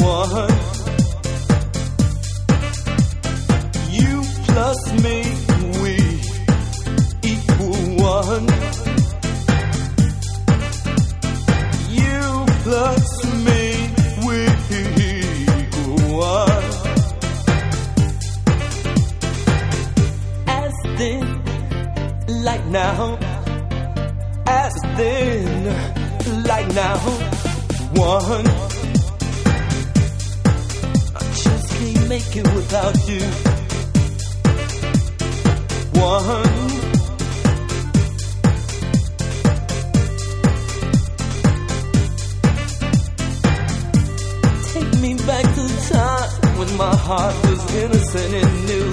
one. You plus me, we equal one. You plus me, we equal one. As thin, like now. As thin, like now. One. I just can't make it without you. One. Take me back to the time when my heart was innocent and new.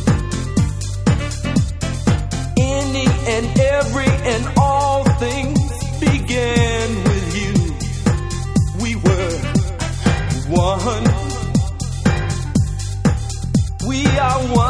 Any and every and all things began with you. We were one. We are one.